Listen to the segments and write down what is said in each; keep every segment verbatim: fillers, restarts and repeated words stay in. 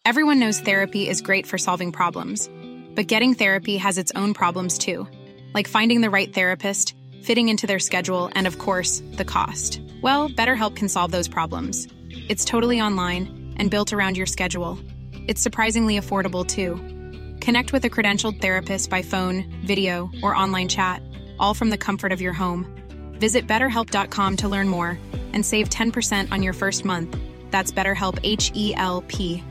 Everyone knows therapy is great for solving problems, but getting therapy has its own problems too, like finding the right therapist, fitting into their schedule, and of course, the cost. Well, BetterHelp can solve those problems. It's totally online and built around your schedule. It's surprisingly affordable too. Connect with a credentialed therapist by phone, video, or online chat, all from the comfort of your home. Visit better help dot com to learn more and save ten percent on your first month. That's BetterHelp, H E L P.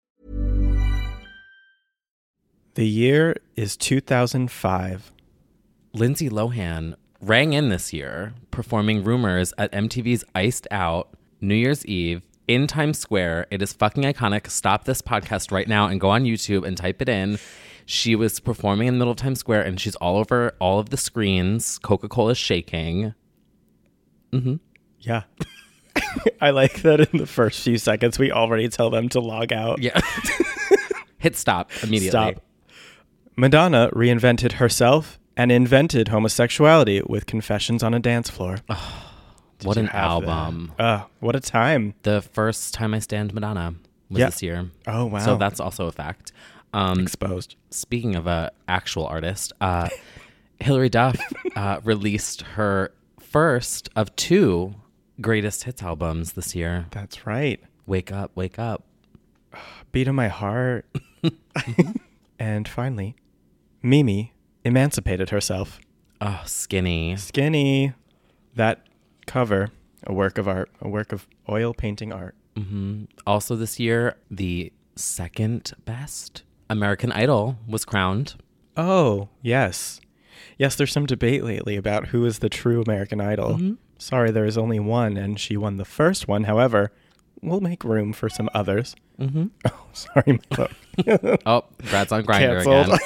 The year is two thousand five. Lindsay Lohan rang in this year, performing Rumors at M T V's Iced Out New Year's Eve in Times Square. It is fucking iconic. Stop this podcast right now and go on YouTube and type it in. She was performing in the middle of Times Square, and she's all over all of the screens. Coca-Cola's shaking. Mm-hmm. Yeah. I like that in the first few seconds, we already tell them to log out. Yeah. Hit stop immediately. Stop. Madonna reinvented herself and invented homosexuality with Confessions on a Dance Floor. Oh, what an album. Uh, what a time. The first time I stand Madonna was yeah. this year. Oh, wow. So that's also a fact. Um, Exposed. Speaking of an actual artist, uh, Hilary Duff uh, released her first of two greatest hits albums this year. That's right. Wake Up, Wake Up. Beat of My Heart. And finally, Mimi emancipated herself. Oh, Skinny. Skinny. That cover, a work of art, a work of oil painting art. Mm-hmm. Also this year, the second best American Idol was crowned. Oh, yes. Yes, there's some debate lately about who is the true American Idol. Mm-hmm. Sorry, there is only one, and she won the first one. However, we'll make room for some others. Mm-hmm. Oh, sorry. My oh, Brad's on Grindr again.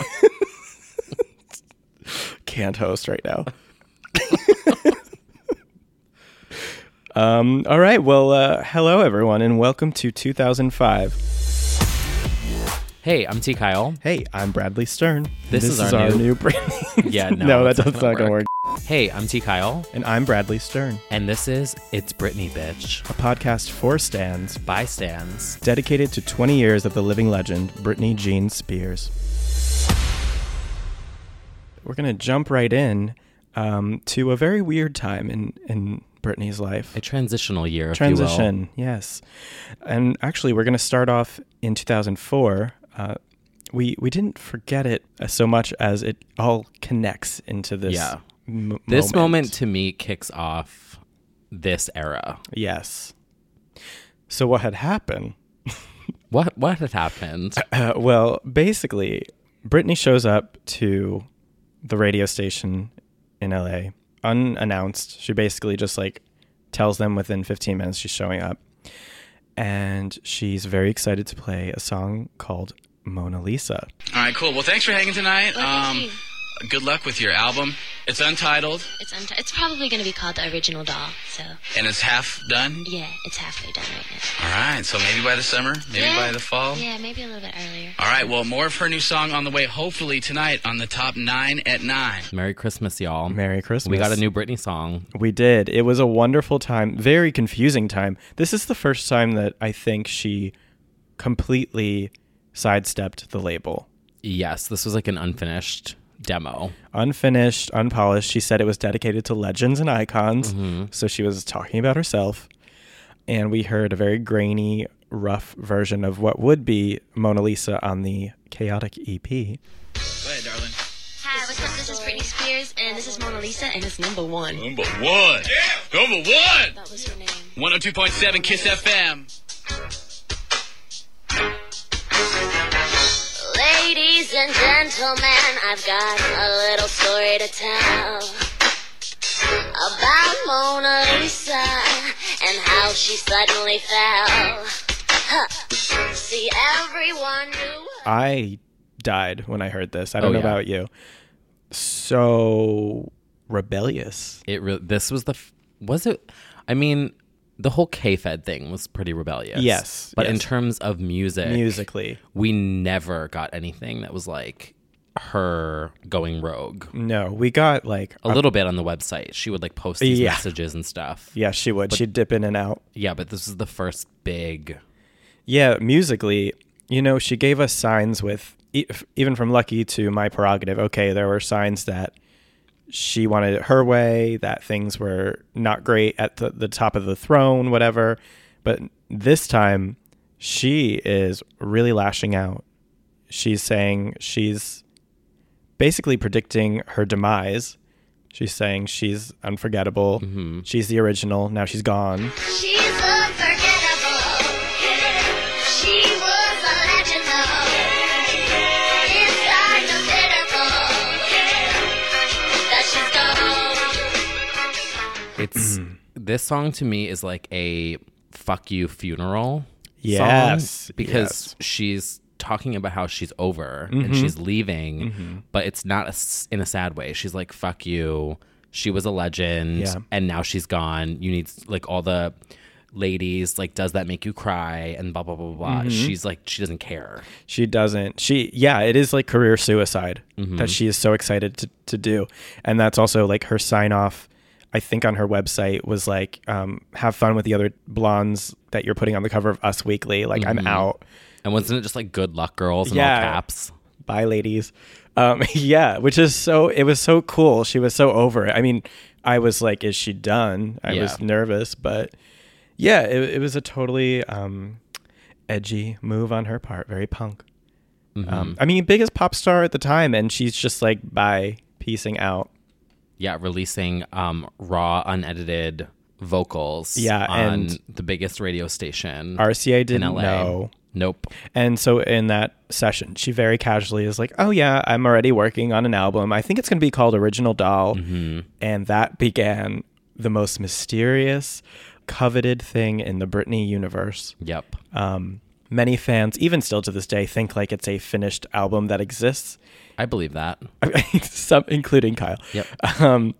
Can't host right now. um. All right. Well, uh, hello, everyone, and welcome to two thousand five. Hey, I'm T. Kyle. Hey, I'm Bradley Stern. This, this is, is our, our new... new brand. Yeah, no. no, that's that's not going to work. Hey, I'm T. Kyle. And I'm Bradley Stern. And this is It's Britney, Bitch. A podcast for stans. By stans. Dedicated to twenty years of the living legend, Britney Jean Spears. We're going to jump right in um, to a very weird time in, in Britney's life. A transitional year, Transition, if you will. yes. And actually, we're going to start off in two thousand four. Uh, we we didn't forget it so much as it all connects into this yeah. m- This moment. moment, to me, kicks off this era. Yes. So what had happened? What what had happened? Uh, well, basically, Britney shows up to the radio station in L A unannounced. She basically just like tells them within fifteen minutes she's showing up. And she's very excited to play a song called Mona Lisa. All right, cool. Well, thanks for hanging tonight. Um, good luck with your album. It's untitled. It's unti- It's probably going to be called The Original Doll, so... And it's half done? Yeah, it's halfway done right now. All right, so maybe by the summer, maybe yeah. by the fall? Yeah, maybe a little bit earlier. All right, well, more of her new song on the way, hopefully tonight on the top nine at nine. Merry Christmas, y'all. Merry Christmas. We got a new Britney song. We did. It was a wonderful time, very confusing time. This is the first time that I think she completely sidestepped the label. Yes, this was like an unfinished demo. Unfinished, unpolished. She said it was dedicated to legends and icons. Mm-hmm. So she was talking about herself. And we heard a very grainy, rough version of what would be Mona Lisa on the Chaotic E P. Go ahead, darling. Hi, what's up? This is Britney Spears, and this is Mona Lisa, and it's number one. Number one. Yeah. Number one. That was her name. one oh two point seven KISS F M. Ladies and gentlemen, I've got a little story to tell about Mona Lisa and how she suddenly fell. Huh. See, everyone knew. I died when I heard this. I don't Oh, know yeah. about you. So rebellious. It re- This was the... F- was it... I mean... The whole K-Fed thing was pretty rebellious. Yes. But yes. in terms of music... Musically. We never got anything that was like her going rogue. No, we got like... A little bit on the website. She would like post these Yeah. messages and stuff. Yeah, she would. But- She'd dip in and out. Yeah, but this is the first big... Yeah, musically, you know, she gave us signs with, even from Lucky to My Prerogative. Okay, there were signs that she wanted it her way, that things were not great at the, the top of the throne, whatever. But this time, she is really lashing out. She's saying she's basically predicting her demise. She's saying she's unforgettable. Mm-hmm. She's the original. Now she's gone. She's unforgettable. She was a legend though. It's hard to pitiful that she's gone. It's this song to me is like a fuck you funeral yes, song because yes. she's talking about how she's over mm-hmm. and she's leaving, mm-hmm. but it's not a, in a sad way. She's like, fuck you. She was a legend yeah. and now she's gone. You need like all the ladies, like, does that make you cry? And blah, blah, blah, blah. Mm-hmm. She's like, she doesn't care. She doesn't. She, yeah, it is like career suicide mm-hmm. that she is so excited to, to do. And that's also like her sign off, I think on her website was like, um, have fun with the other blondes that you're putting on the cover of Us Weekly. Like, mm-hmm. I'm out. And wasn't it just like good luck girls in yeah. all caps? Bye, ladies. Um, yeah, which is so, it was so cool. She was so over it. I mean, I was like, is she done? I yeah. was nervous, but yeah, it, it was a totally um, edgy move on her part. Very punk. Mm-hmm. Um, I mean, biggest pop star at the time, and she's just like, bye, peacing out. Yeah, releasing um, raw, unedited vocals yeah, on and the biggest radio station. R C A didn't in L A. know. Nope. And so in that session, she very casually is like, oh yeah, I'm already working on an album. I think it's going to be called Original Doll. Mm-hmm. And that began the most mysterious, coveted thing in the Britney universe. Yep. Um, many fans, even still to this day, think like it's a finished album that exists. I believe that. Some, including Kyle. Yep. Um,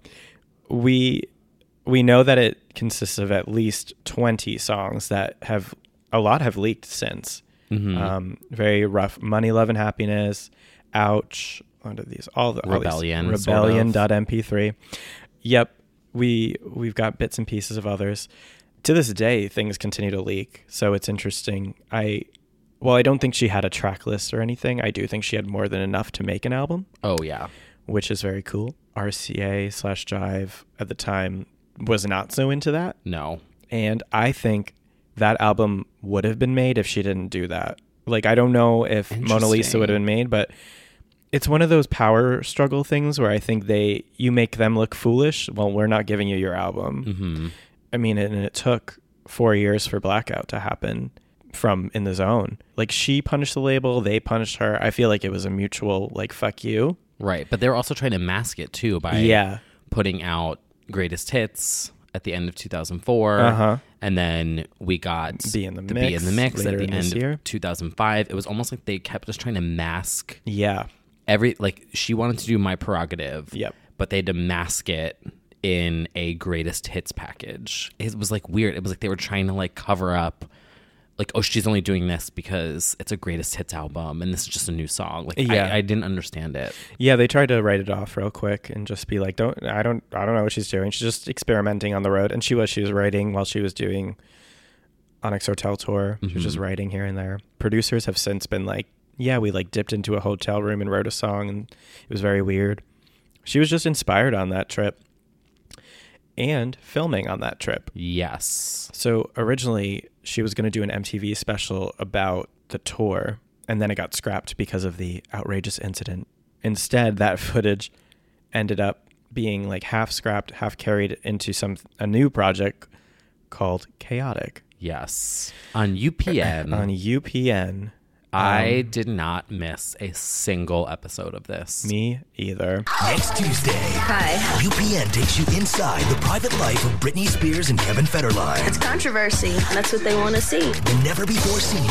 we we know that it consists of at least twenty songs that have, a lot have leaked since. Mm-hmm. Um, very rough. Money, Love, and Happiness. Ouch. What are these? All the Rebellion. All these, Rebellion dot M P three. Yep. We we've got bits and pieces of others. To this day, things continue to leak. So it's interesting. I well, I don't think she had a track list or anything. I do think she had more than enough to make an album. Oh yeah. Which is very cool. R C A slash Jive at the time was not so into that. No. And I think that album would have been made if she didn't do that. Like, I don't know if Mona Lisa would have been made, but it's one of those power struggle things where I think they, you make them look foolish. Well, we're not giving you your album. Mm-hmm. I mean, and it took four years for Blackout to happen from In the Zone. Like, she punished the label, they punished her. I feel like it was a mutual, like, fuck you. Right. But they were also trying to mask it too by yeah. putting out greatest hits at the end of two thousand four. Uh-huh. And then we got Be in the, the Mix, Be in the Mix at the end year. of two thousand five. It was almost like they kept just trying to mask yeah. every, like, she wanted to do My Prerogative. Yep. But they had to mask it in a greatest hits package. It was like weird. It was like they were trying to like cover up, like, oh, she's only doing this because it's a greatest hits album and this is just a new song. Like, yeah. I, I didn't understand it. Yeah, they tried to write it off real quick and just be like, don't, I don't, I don't know what she's doing. She's just experimenting on the road. And she was, she was writing while she was doing Onyx Hotel Tour. She was Mm-hmm. just writing here and there. Producers have since been like, yeah, we like dipped into a hotel room and wrote a song and it was very weird. She was just inspired on that trip and filming on that trip. Yes. So originally she was going to do an M T V special about the tour, and then it got scrapped because of the outrageous incident. Instead, that footage ended up being like half scrapped, half carried into some a new project called Chaotic. Yes. On U P N. On U P N. I Um, did not miss a single episode of this. Me either. Next Tuesday, Hi. U P N takes you inside the private life of Britney Spears and Kevin Federline. It's controversy. That's what they want to see. The never-before-seen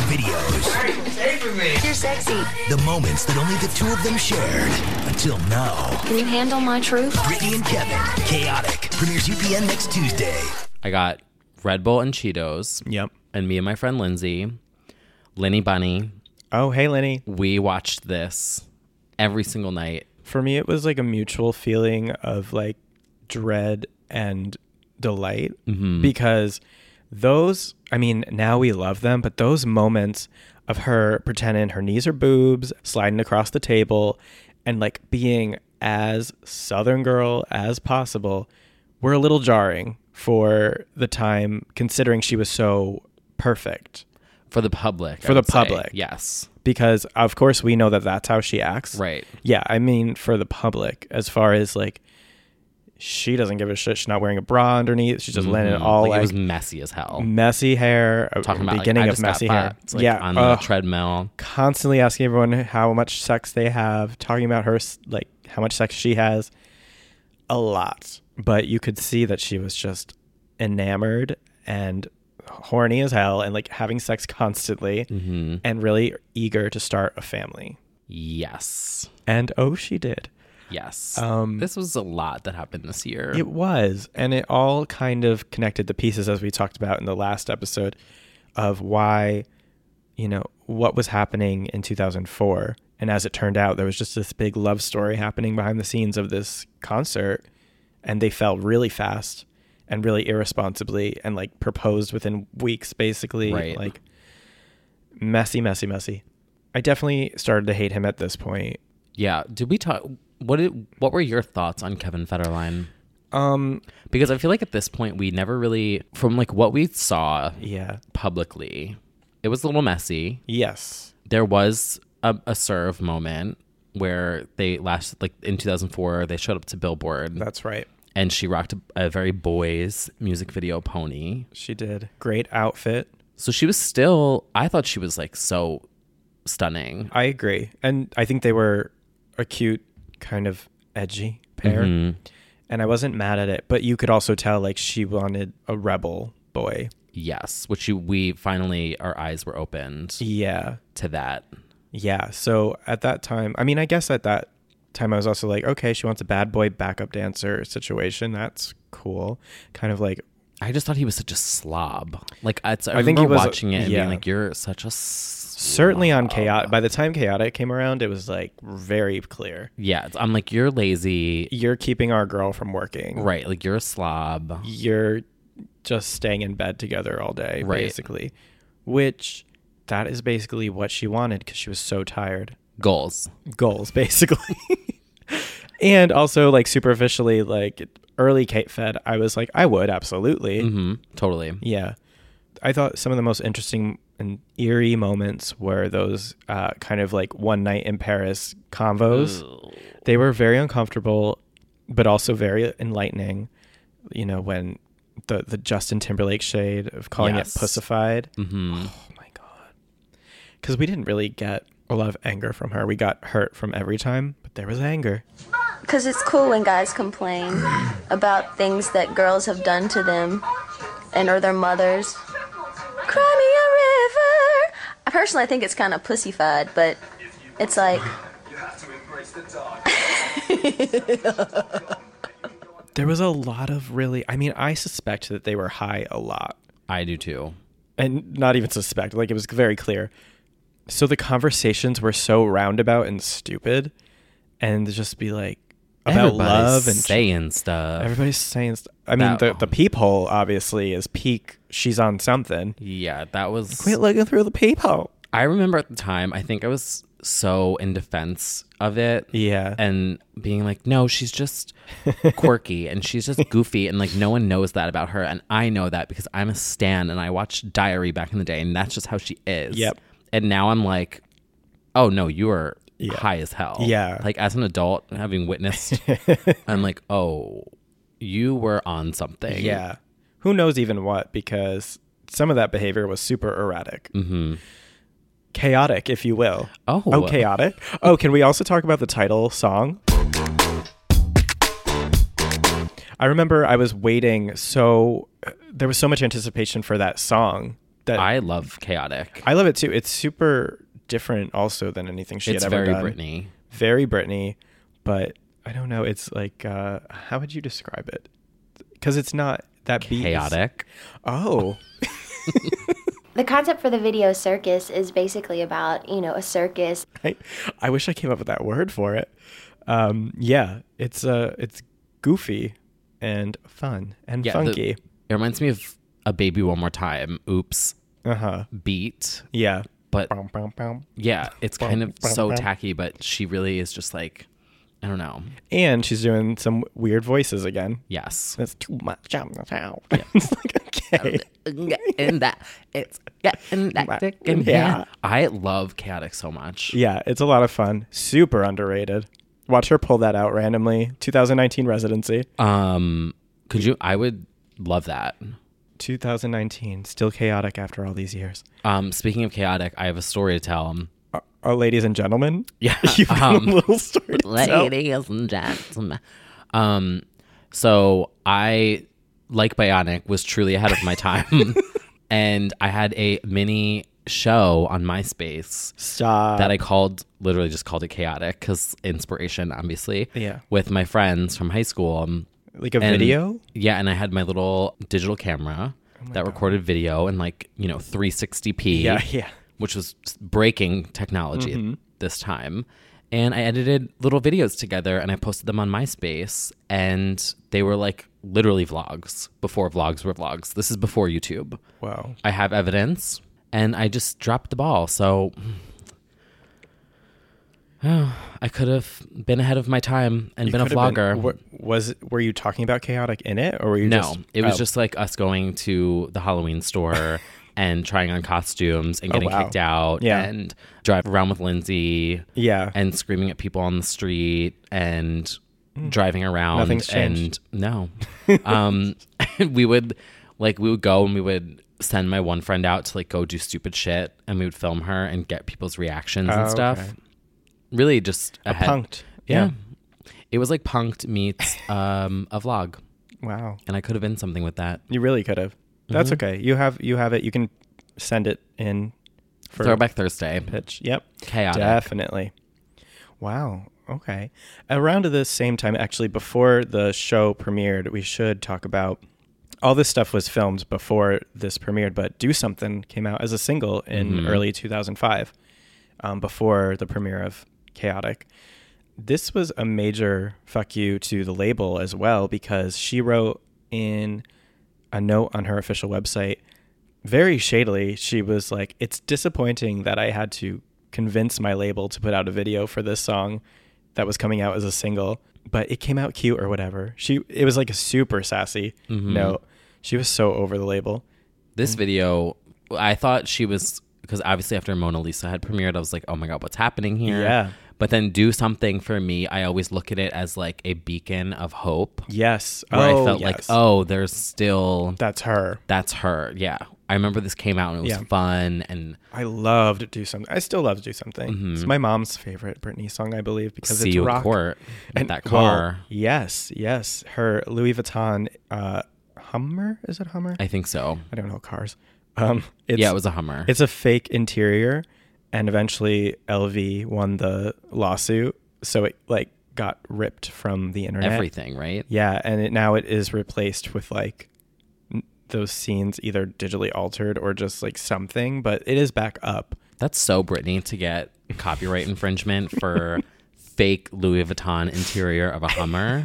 videos. You're sexy. The moments that only the two of them shared until now. Can you handle my truth? Britney and Kevin, Chaotic, premieres U P N next Tuesday. I got Red Bull and Cheetos. Yep. And me and my friend Lindsay, Linny Bunny, Oh, hey, Lenny. we watched this every single night. For me, it was like a mutual feeling of like dread and delight Mm-hmm. because those, I mean, now we love them, but those moments of her pretending her knees are boobs, sliding across the table, and like being as Southern girl as possible were a little jarring for the time, considering she was so perfect. For the public. For I the would say. public. Yes. Because, of course, we know that that's how she acts. Right. Yeah, I mean, for the public, as far as like, she doesn't give a shit. She's not wearing a bra underneath. She's just Mhm. letting it all like, like it was messy as hell. messy hair. Talking about beginning like, I of just messy got hair. fat. It's like yeah, on the ugh. treadmill. Constantly asking everyone how much sex they have, talking about her, like how much sex she has. A lot. But you could see that she was just enamored and horny as hell and like having sex constantly Mm-hmm. and really eager to start a family. Yes. And oh, she did. Yes. Um, this was a lot that happened this year. It was. And it all kind of connected the pieces, as we talked about in the last episode, of why, you know, what was happening in two thousand four. And as it turned out, there was just this big love story happening behind the scenes of this concert. And they fell really fast and really irresponsibly and like proposed within weeks, basically. Right. Like messy, messy, messy. I definitely started to hate him at this point. Yeah. Did we talk? What did? What were your thoughts on Kevin Federline? Um, Because I feel like at this point we never really, from like what we saw yeah. publicly, it was a little messy. Yes. There was a, a serve moment where they last, like in two thousand four, they showed up to Billboard. That's right. And she rocked a, a very boys music video pony. She did. Great outfit. So she was still, I thought she was like so stunning. I agree. And I think they were a cute, kind of edgy pair. Mhm. And I wasn't mad at it. But you could also tell like she wanted a rebel boy. Yes, which you, we finally, our eyes were opened Yeah. to that. Yeah. So at that time, I mean, I guess at that time I was also like, okay, she wants a bad boy backup dancer situation. That's cool. Kind of like, I just thought he was such a slob. Like it's, I, I think remember he was- watching it and yeah. being like, "You're such a slob." certainly on Chaotic. By the time Chaotic came around, it was like very clear. Yeah, it's- I'm like, "You're lazy." You're keeping our girl from working. Right, like you're a slob. You're just staying in bed together all day, Right. basically. Which that is basically what she wanted because she was so tired. Goals. Goals, basically. And also, like, superficially, like, early Kate Fed, I was like, I would, absolutely. Mm-hmm. Totally. Yeah. I thought some of the most interesting and eerie moments were those uh, kind of like one night in Paris convos. Ugh. They were very uncomfortable, but also very enlightening. You know, when the, the Justin Timberlake shade of calling Yes. it pussified. Mm-hmm. Oh my God. Because we didn't really get a lot of anger from her. We got hurt from every time, but there was anger. Because it's cool when guys complain about things that girls have done to them and or their mothers. Cry me a river. I personally think it's kind of pussified, but it's like... There was a lot of really... I mean, I suspect that they were high a lot. I do too. And not even suspect. Like, it was very clear. So the conversations were so roundabout and stupid. And to just be like... about Everybody's love and saying stuff. everybody's saying st- I mean, That- the the peephole obviously is peak. She's on something. Yeah, that was. Quit looking through the peephole. I remember at the time, I think I was so in defense of it. Yeah. And being like, no, she's just quirky and she's just goofy. And like, no one knows that about her. And I know that because I'm a stan and I watched Diary back in the day and that's just how she is. Yep. And now I'm like, oh no, you are Yeah. high as hell. Yeah. Like as an adult, having witnessed, I'm like, oh, you were on something. Yeah. Who knows even what, because some of that behavior was super erratic. Mm-hmm. Chaotic, if you will. Oh. Oh, chaotic. Oh, can we also talk about the title song? I remember I was waiting so there was so much anticipation for that song that I love Chaotic. I love it too. It's super different also than anything she It's had ever very done. Britney. Very Britney, but I don't know. It's like, uh, how would you describe it? Because it's not that beat is- Chaotic. Oh, The concept for the video Circus is basically about, you know, a circus. I, I wish I came up with that word for it. Um, yeah, it's uh, it's goofy and fun and Yeah, the- funky. It reminds me of A Baby One More Time. Oops. Uh huh. Beat. Yeah. but Bum, bum, bum. yeah, it's kind of Bum, so bum, bum. tacky, but she really is just like, I don't know. And she's doing some weird voices again. Yes. That's too much on the town. It's like, okay. And that it's getting that thick and Yeah. I love Chaotic so much. Yeah, it's a lot of fun. Super underrated. Watch her pull that out randomly. twenty nineteen residency. Um, could you? I would love that. twenty nineteen, still chaotic after all these years. Um, speaking of chaotic, I have a story to tell. Uh, uh, ladies and gentlemen, Yeah, you've got um, a little story to tell. Ladies and gentlemen. Um, so I, like Bionic, was truly ahead of my time, and I had a mini show on MySpace Stop. that I called, literally just called it Chaotic, because inspiration, obviously. Yeah. With my friends from high school. Um, Like a and- video? Yeah, and I had my little digital camera that recorded video in like, you know, three sixty p. Yeah, yeah. Which was breaking technology Mm-hmm. at this time. And I edited little videos together and I posted them on MySpace. And they were like literally vlogs before vlogs were vlogs. This is before YouTube. Wow. I have evidence and I just dropped the ball. So oh, I could have been ahead of my time and You been a could have vlogger. been- wa- was were you talking about chaotic in it, or were you No, just? it was oh. just like us going to the Halloween store and trying on costumes and Oh, getting wow. kicked out Yeah. and drive around with Lindsay Yeah. and screaming at people on the street and driving around. Nothing's changed. And no, um, we would like we would go and we would send my one friend out to like go do stupid shit and we would film her and get people's reactions Oh, and stuff. okay. Really, just A ahead. punked. Yeah. Yeah. It was like punked meets um, a vlog, Wow. and I could have been something with that. You really could have. That's Mm-hmm. okay. You have you have it. You can send it in for Throwback Thursday. pitch. Yep. Chaotic. Definitely. Wow. Okay. Around the same time, actually, before the show premiered, we should talk about all this stuff was filmed before this premiered, but Do Something came out as a single in Mhm. early two thousand five, um, before the premiere of Chaotic. This was a major fuck you to the label as well, because she wrote in a note on her official website, very shadily, she was like, it's disappointing that I had to convince my label to put out a video for this song that was coming out as a single, but it came out cute or whatever. She, it was like a super sassy Mhm. note. She was so over the label. This video, I thought she was, because obviously after Mona Lisa had premiered, I was like, oh my God, what's happening here? Yeah. But then Do Something, for me, I always look at it as like a beacon of hope. Yes. Where oh, I felt yes. like, oh, there's still, That's her. that's her. Yeah. I remember this came out and it was Yeah. fun. And I loved Do Something. I still love to Do Something. Mhm. It's my mom's favorite Britney song, I believe, because See it's You rock. at Court, And that well, car. yes, yes. Her Louis Vuitton uh, Hummer. Is it Hummer? I think so. I don't know cars. Um, it's, Yeah, it was a Hummer. It's a fake interior, and eventually L V won the lawsuit, so it like got ripped from the internet. Everything, right? Yeah, and it, now it is replaced with like n- those scenes either digitally altered or just like something, but it is back up. That's so Britney to get copyright infringement for fake Louis Vuitton interior of a Hummer.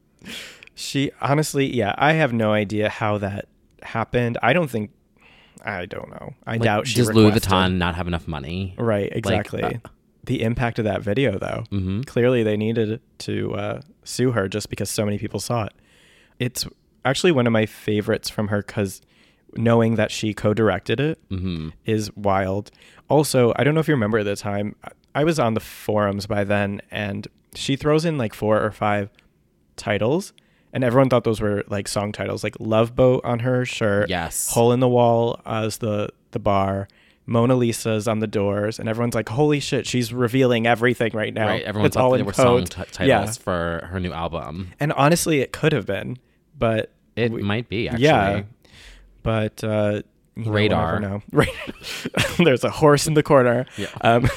She honestly, yeah, I have no idea how that happened. I don't think, I don't know. I Like, doubt she does Louis requested. Vuitton not have enough money? Right, exactly. uh, the impact of that video, though. Mm-hmm. Clearly, they needed to uh, sue her just because so many people saw it. It's actually one of my favorites from her because knowing that she co-directed it Mm-hmm. is wild. Also, I don't know if you remember at the time, I was on the forums by then, and she throws in like four or five titles, and everyone thought those were like song titles, like Love Boat on her shirt, Yes. Hole in the Wall as the the bar, Mona Lisa's on the doors, and everyone's like, holy shit, she's revealing everything right now. Right. Everyone It's thought all they in were song code. t- titles Yeah. for her new album. And honestly, it could have been, but It we- might be, actually. yeah, but uh, you know, Radar. we'll never know. Right. There's a horse in the corner. Yeah. Um,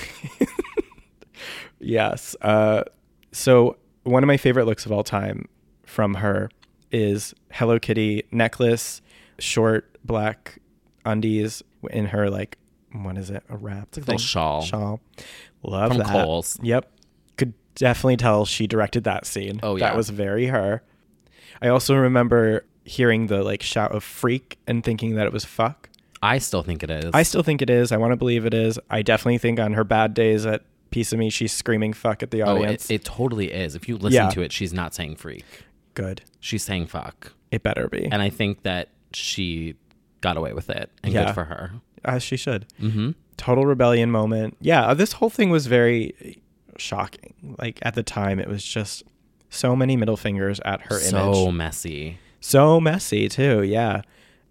yes. Uh, so one of my favorite looks of all time from her is Hello Kitty necklace, short black undies in her like, what is it? A wrap? It's like a little shawl. Shawl. Love From that. Kohl's. Yep. Could definitely tell she directed that scene. Oh, yeah. That was very her. I also remember hearing the like shout of freak and thinking that it was fuck. I still think it is. I still think it is. I want to believe it is. I definitely think on her bad days at Piece of Me, she's screaming fuck at the Oh, audience. it, it totally is. If you listen Yeah. to it, she's not saying freak. Good. She's saying fuck. It better be. And I think that she got away with it. And Yeah. good for her. As she should. Mm-hmm. Total rebellion moment. Yeah, this whole thing was very shocking. Like, at the time, it was just so many middle fingers at her so image. So messy. So messy, too. Yeah.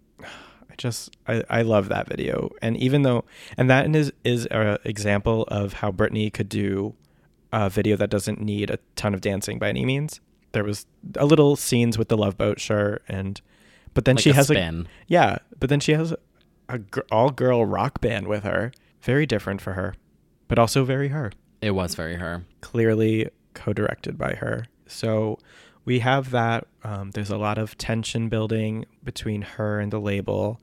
I just, I, I love that video. And even though, and that is, is an example of how Britney could do a video that doesn't need a ton of dancing by any means. There was a little scenes with the Love Boat, sure. And, but then Like she a has spin. a, yeah, but then she has a, a gr- all girl rock band with her. Very different for her, but also very her. It was very her. Clearly co-directed by her. So we have that. Um, there's a lot of tension building between her and the label.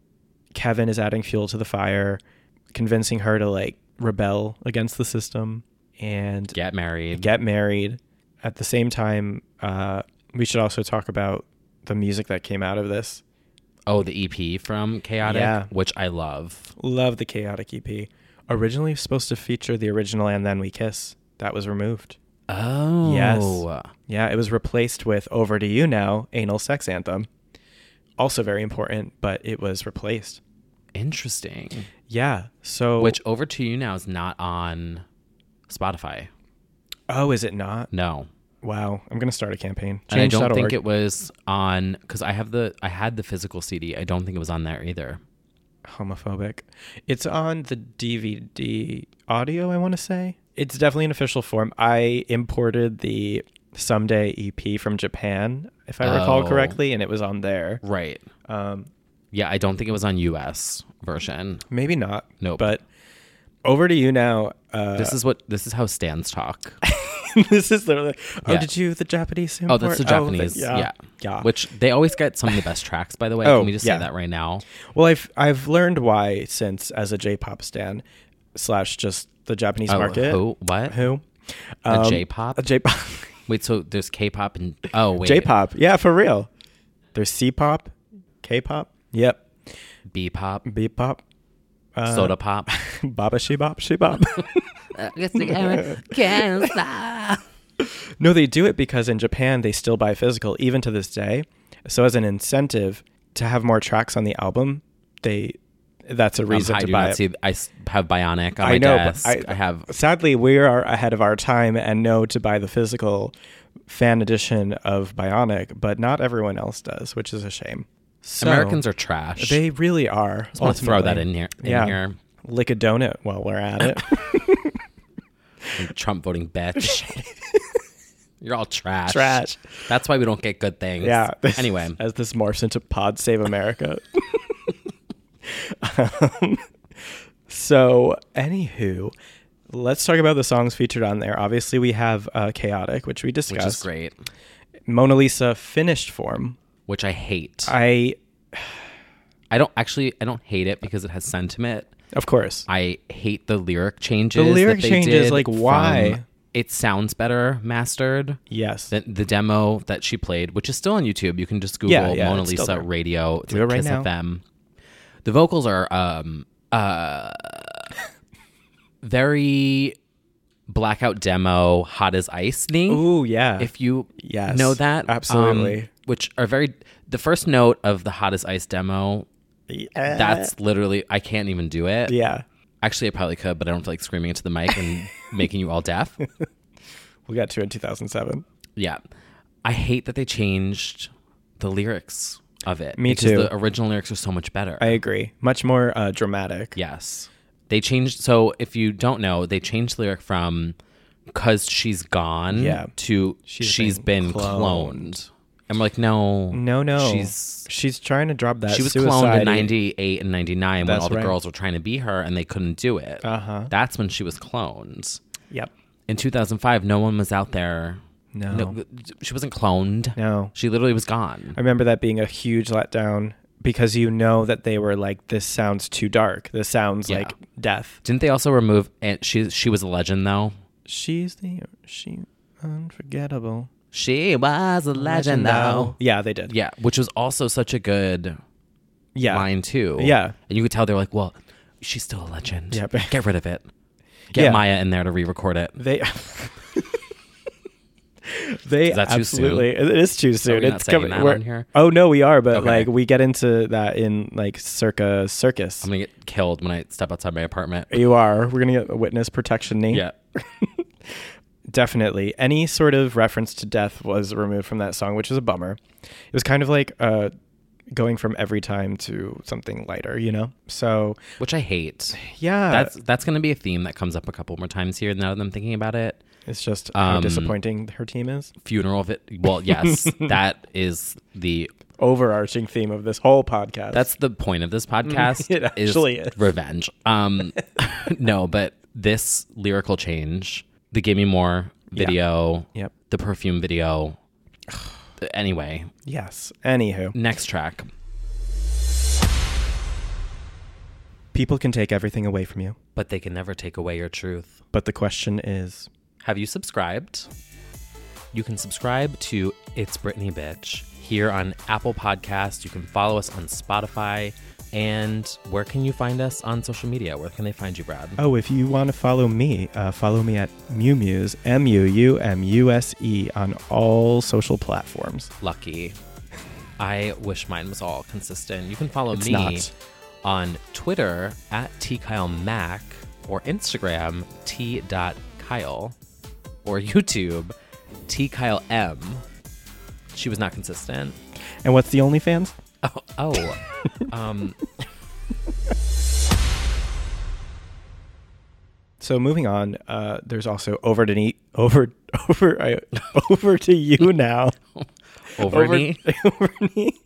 Kevin is adding fuel to the fire, convincing her to like rebel against the system and Get married. Get married. At the same time, uh, we should also talk about the music that came out of this. Oh, the E P from Chaotic, Yeah. which I love. Love the Chaotic E P. Originally supposed to feature the original And Then We Kiss. That was removed. Oh. Yes. Yeah, it was replaced with Over to You Now, Anal Sex Anthem. Also very important, but it was replaced. Interesting. Yeah, so... Which Over to You Now is not on Spotify. Oh, is it not? No. Wow, I'm going to start a campaign. And I don't Change dot org. think it was on, because I have the, I had the physical C D. I don't think it was on there either. Homophobic. It's on the D V D audio, I want to say. It's definitely an official form. I imported the Someday E P from Japan, if I recall Oh. correctly, and it was on there. Right. Um, Yeah, I don't think it was on U S version. maybe not. Nope. But Over to You Now. Uh, This is what, this is how stands talk. this is literally. Oh, Yeah. did you the Japanese? Oh, that's the import? Japanese. the- yeah. yeah, yeah. Which they always get some of the best tracks, by the way. Oh, Can we just yeah. say that right now? Well, I've I've learned why since as a J-pop stan slash just the Japanese Oh, market. who? What? Who? A Um, J-pop? A J-pop. Wait, so there's K-pop and oh wait, J-pop. Yeah, for real. There's C-pop, K-pop. Yep. B-pop, B-pop. Uh, soda pop. Baba Shebop Shebop. Can't stop. No, they do it because in Japan they still buy physical even to this day. So as an incentive to have more tracks on the album, they that's a reason um, I to do buy not it. see. I s- have Bionic on I my know, desk. but I, I, have. Sadly, we are ahead of our time and know to buy the physical fan edition of Bionic, but not everyone else does, which is a shame. So, Americans are trash. They really are. Just want to throw that ultimately. in here. In yeah. here. Lick a donut while we're at it. Trump voting bitch. You're all trash. Trash. That's why we don't get good things. Yeah. Anyway. As this morphs into Pod Save America. um, so, anywho, let's talk about the songs featured on there. Obviously, we have uh, Chaotic, which we discussed. Which is great. Mona Lisa finished form. Which I hate. I, I don't actually, I don't hate it because it has sentiment. of course. I hate the lyric changes. The lyric that they changes, did like, why? from- It sounds better mastered. Yes. The, the demo that she played, which is still on YouTube. You can just Google Yeah, yeah, Mona it's still Lisa there. radio. It's Do like it right Kiss now. F M. The vocals are um uh very Blackout Demo, Hot as Ice thing. Ooh, yeah. If you Yes, know that. absolutely. um, which are very, the first note of the Hot as Ice demo, Yeah. that's literally, I can't even do it. Yeah. Actually, I probably could, but I don't feel like screaming into the mic and making you all deaf. We got to in two thousand seven. Yeah. I hate that they changed the lyrics of it. Me because too. the original lyrics are so much better. I agree. Much more uh, dramatic. Yes. They changed, so if you don't know, they changed the lyric from "cause she's gone" Yeah. to She's she's been been, cloned. cloned. And we're like, no. No, no. She's she's trying to drop that she was suicide. cloned in ninety-eight and ninety-nine when That's all the right. girls were trying to be her and they couldn't do it. Uh-huh. That's when she was cloned. Yep. In two thousand five, no one was out there. No. She wasn't cloned. No. She literally was gone. I remember that being a huge letdown because you know that they were like, this sounds too dark. This sounds Yeah. like death. Didn't they also remove, and she she was a legend though? She's the she unforgettable. She was a legend though. Yeah, they did. Yeah, which was also such a good Yeah. line too. Yeah. And you could tell they're like, well, she's still a legend. Yep. Get rid of it. Get Yeah. Maya in there to re-record it. They They Is that too absolutely soon? it is too soon. Are we not it's saying coming that we're- on here? Oh no, we are, but Okay. like we get into that in like Circa Circus. I'm gonna get killed when I step outside my apartment. You are. We're gonna get a witness protection knee. Yeah. Definitely. Any sort of reference to death was removed from that song, which is a bummer. It was kind of like uh, going from every time to something lighter, you know? So, Which I hate. yeah. That's that's gonna be a theme that comes up a couple more times here now that I'm thinking about it. it's just how um, disappointing her team is. Funeral of it. Well, yes, that is the Overarching theme of this whole podcast. that's the point of this podcast. It actually is. Revenge. Um, no, but this lyrical change, the Give Me More video, Yep. the Perfume video. Anyway, Yes. Anywho, next track. people can take everything away from you, But they can never take away your truth. but the question is, Have you subscribed? You can subscribe to It's Britney Bitch here on Apple Podcasts. You can follow us on Spotify. And where can you find us on social media? Where can they find you, Brad? oh, if you want to follow me, uh, follow me at Mumuse, M U U M U S E, on all social platforms. Lucky. I wish mine was all consistent. You can follow It's me not. on Twitter at TKyleMac or Instagram T.Kyle or YouTube TKyleM. She was not consistent. And what's the OnlyFans? Oh, oh. um, So moving on, uh, there's also over to ne- over over I, over to you now. over me. over me.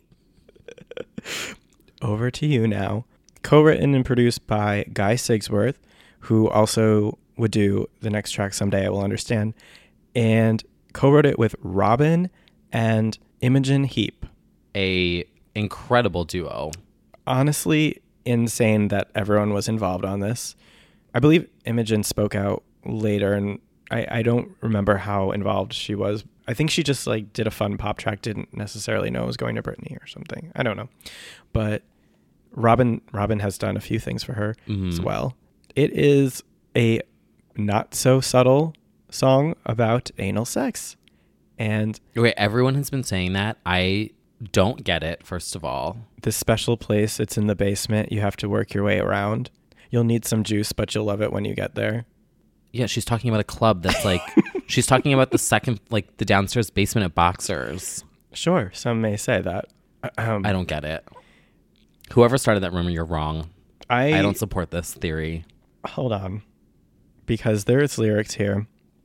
Over to you now. Co-written and produced by Guy Sigsworth, who also would do the next track Someday I Will Understand, and co-wrote it with Robin and Imogen Heap. A incredible duo. Honestly, insane that everyone was involved on this. I believe Imogen spoke out later, and I, I don't remember how involved she was. I think she just like did a fun pop track, didn't necessarily know it was going to Britney or something. I don't know. But Robin Robin has done a few things for her Mm-hmm. as well. It is a not so subtle song about anal sex. And Wait, everyone has been saying that. I don't get it, first of all. this special place, it's in the basement. You have to work your way around. You'll need some juice, but you'll love it when you get there. Yeah, she's talking about a club that's like, she's talking about the second, like the downstairs basement at Boxers. Sure, some may say that. Um, I don't get it. Whoever started that rumor, you're wrong. I, I don't support this theory. Hold on. Because there's lyrics here.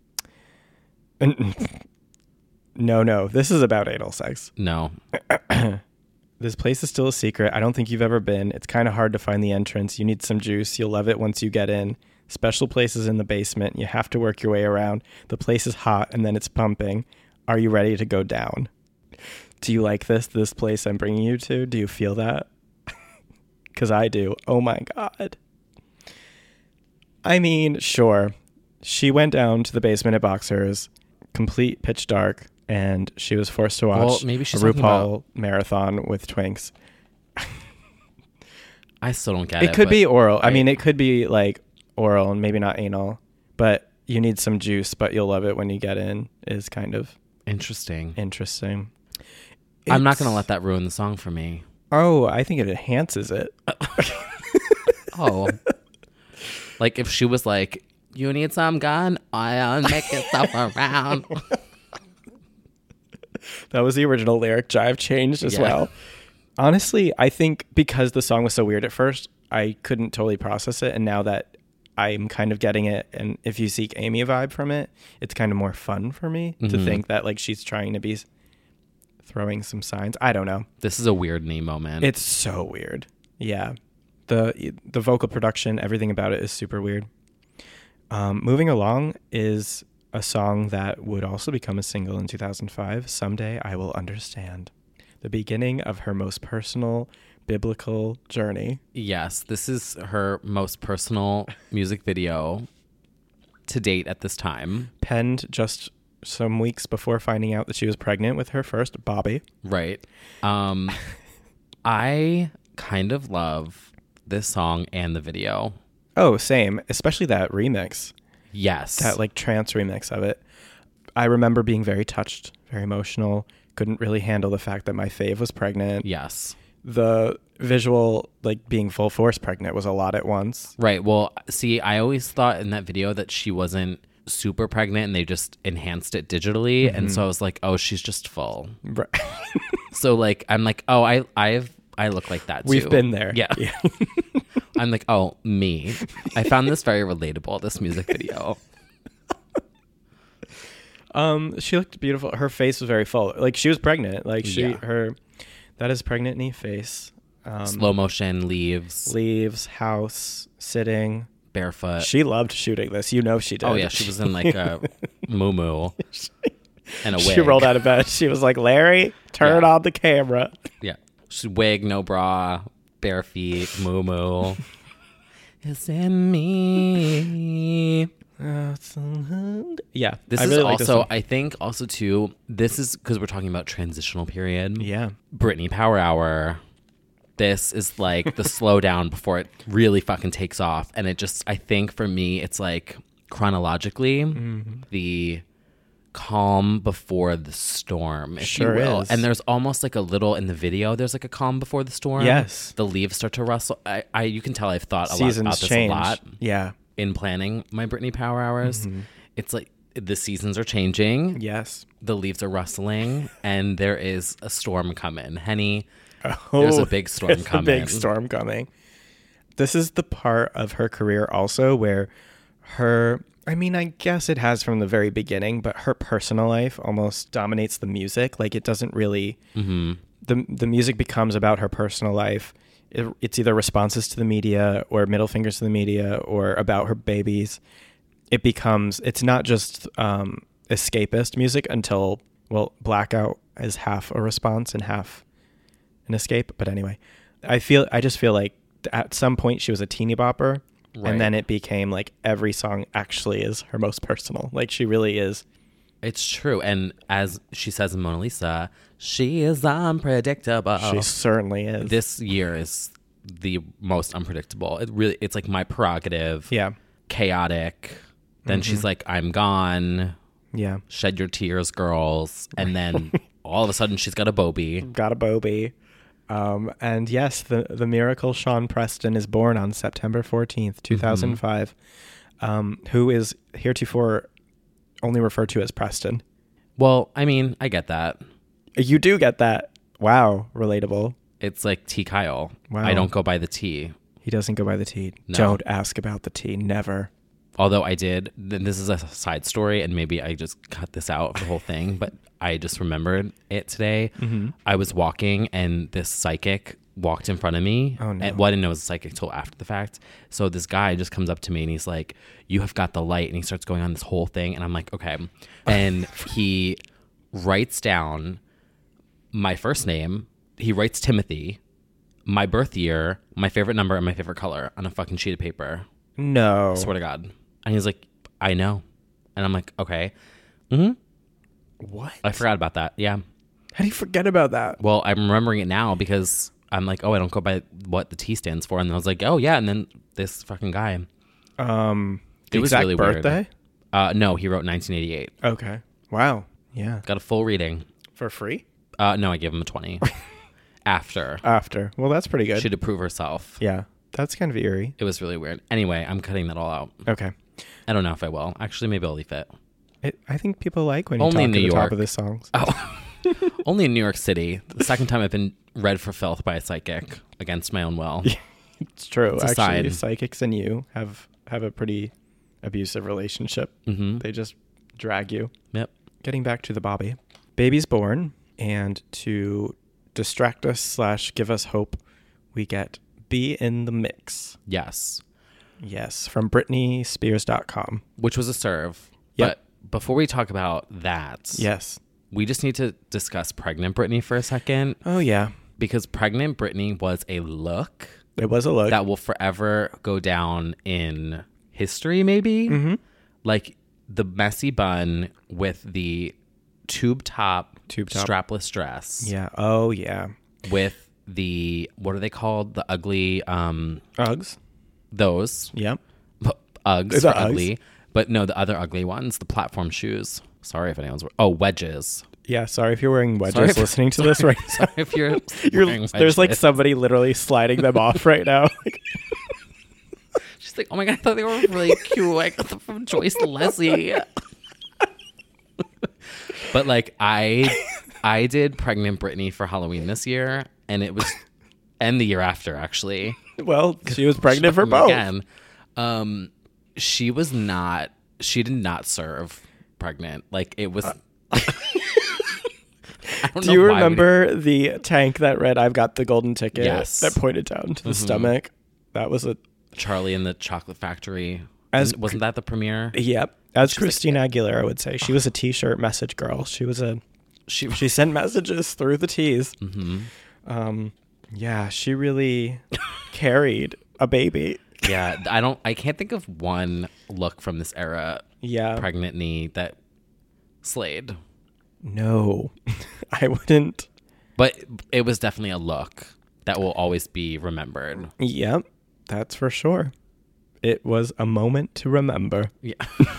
No, no, this is about anal sex. No. This place is still a secret. I don't think you've ever been. It's kind of hard to find the entrance. You need some juice. You'll love it once you get in. Special places in the basement. You have to work your way around. The place is hot and then it's pumping. Are you ready to go down? Do you like this, this place I'm bringing you to? Do you feel that? Because I do. Oh my God. I mean, sure. She went down to the basement at Boxers, complete pitch dark, and she was forced to watch Well, maybe she's a talking RuPaul about- marathon with twinks. I still don't get it. It could but- be oral. I right. mean, it could be like oral and maybe not anal, but you need some juice, but you'll love it when you get in is kind of Interesting. interesting. I'm not It's- going to let that ruin the song for me. Oh, I think it enhances it. Oh. Like if she was like, you need some gun oil, make yourself around. That was the original lyric. Jive changed as Yeah. well. Honestly, I think because the song was so weird at first, I couldn't totally process it. And now that I'm kind of getting it, and if you seek Amy vibe from it, it's kind of more fun for me to Mhm. think that like she's trying to be s- throwing some signs. I don't know. This is a weird knee moment. It's so weird. Yeah. The the vocal production, everything about it is super weird. Um, moving along is a song that would also become a single in two thousand five, Someday I Will Understand. The beginning of her most personal biblical journey. Yes, this is her most personal music video to date at this time. Penned just some weeks before finding out that she was pregnant with her first Bobby. Right. Um, I kind of love this song and the video. Oh, same. Especially that remix. Yes. That like trance remix of it. I remember being very touched, very emotional. Couldn't really handle the fact that my fave was pregnant. Yes. The visual, like being full force pregnant, was a lot at once. Right. Well, see, I always thought in that video that she wasn't super pregnant and they just enhanced it digitally. Mm-hmm. And so I was like, oh, she's just full. Right. So like, I'm like, oh, I, I've, I look like that too. We've been there. Yeah. yeah. I'm like, oh, me. I found this very relatable, this music video. Um, she looked beautiful. Her face was very full. Like she was pregnant. Like she, Yeah. her, that is pregnant-y face. Um, Slow motion, leaves. Leaves, house, sitting. Barefoot. She loved shooting this. You know she did. Oh yeah, she was in like a moo-moo and a wig. She rolled out of bed. She was like, Larry, turn Yeah. on the camera. Yeah. She wig, no bra, bare feet, moo-moo. It's in me. Yeah. This I is really like this also, one. I think also too, this is because we're talking about transitional period. Yeah. Britney Power Hour. This is like the slowdown before it really fucking takes off. And it just, I think for me, it's like chronologically Mm-hmm. the calm before the storm, if Sure you will. is. And there's almost like a little in the video, there's like a calm before the storm. Yes. The leaves start to rustle. I, I you can tell I've thought a Seasons lot about this change. a lot Yeah. in planning my Britney Power Hours. Mm-hmm. It's like the seasons are changing. Yes. The leaves are rustling, and there is a storm coming. Henny, Oh, there's a big storm there's coming. a big storm coming. This is the part of her career also where her, I mean, I guess it has from the very beginning, but her personal life almost dominates the music. Like it doesn't really, Mm-hmm. the the music becomes about her personal life. It, it's either responses to the media or middle fingers to the media or about her babies. It becomes, it's not just um, escapist music until, well, Blackout is half a response and half an escape. But anyway, I feel, I just feel like at some point she was a teeny bopper. Right. And then it became like every song actually is her most personal. Like she really is. It's true. And as she says in Mona Lisa, she is unpredictable. She certainly is. This year is the most unpredictable. It really, it's like my prerogative. Yeah. Chaotic. Then Mm-hmm. she's like, I'm gone. Yeah. Shed your tears, girls. And then all of a sudden she's got a Bobby. Got a Bobby. Um, and yes, the, the miracle Sean Preston is born on September fourteenth, two thousand five, Mm-hmm. um, who is heretofore only referred to as Preston. Well, I mean, I get that. You do get that. Wow. Relatable. It's like T. Kyle. Wow. I don't go by the T. He doesn't go by the T. No. Don't ask about the T. Never. Although I did, then this is a side story, and maybe I just cut this out of the whole thing, but I just remembered it today. Mm-hmm. I was walking, and this psychic walked in front of me. Oh, no. And, well, I didn't know it was a psychic till after the fact. So this guy just comes up to me, and he's like, you have got the light. And he starts going on this whole thing, and I'm like, okay. And he writes down my first name. He writes Timothy, my birth year, my favorite number, and my favorite color on a fucking sheet of paper. No. I swear to God. And he's like, I know. And I'm like, okay. Mm-hmm. What? I forgot about that. Yeah. How do you forget about that? Well, I'm remembering it now because I'm like, oh, I don't go by what the T stands for. And I was like, oh, yeah. And then this fucking guy. Um, It was exact really weird. birthday? Uh, no, he wrote nineteen eighty-eight. Okay. Wow. Yeah. Got a full reading. For free? Uh, no, I gave him a twenty. After. After. Well, that's pretty good. She had to prove herself. Yeah. That's kind of eerie. It was really weird. Anyway, I'm cutting that all out. Okay. I don't know if I will. Actually, maybe I'll leave it. It, I think people like when you Only talk in at New the top York. of the songs. Oh. Only in New York City. The second time I've been read for filth by a psychic against my own will. It's true. It's a Actually, sign. psychics and you have, have a pretty abusive relationship. Mm-hmm. They just drag you. Yep. Getting back to the Bobby. Baby's born, and to distract us slash give us hope, we get Be in the Mix. Yes. Yes, from Britney Spears dot com. Which was a serve. Yep. But before we talk about that, Yes. we just need to discuss Pregnant Britney for a second, Oh, yeah. because Pregnant Britney was a look It was a look. that will forever go down in history, maybe. Mhm. Like the messy bun with the tube top, Tube top. strapless dress Yeah. Oh, yeah. with the, what are they called? The ugly, um, Uggs. those. Yep. Uggs The for Uggs. ugly. But no, the other ugly ones, the platform shoes. Sorry if anyone's, oh, wedges. Yeah, sorry if you're wearing wedges Sorry if- listening to this right now. Sorry if you're, You're, wearing there's like wedges. somebody literally sliding them off right now. She's like, oh my God, I thought they were really cute. I got them from Joyce Leslie. But like I I did Pregnant Britney for Halloween this year, and it was, and the year after actually. Well, she was pregnant for Um, both. Again, um, she was not, she did not serve pregnant. Like it was. I don't Do know you why we remember the tank that read "I've got the golden ticket" Yes. that pointed down to the Mhm. stomach? That was a Charlie and the Chocolate Factory. As Didn't- wasn't that the premiere? yep. As Christina Aguilera would say, she was a T-shirt message girl. She was a she she sent messages through the T's. Mm-hmm. Um, yeah, she really carried a baby. Yeah, I don't. I can't think of one look from this era. Yeah. Pregnant knee that slayed. No, I wouldn't. But it was definitely a look that will always be remembered. Yep, that's for sure. It was a moment to remember. Yeah.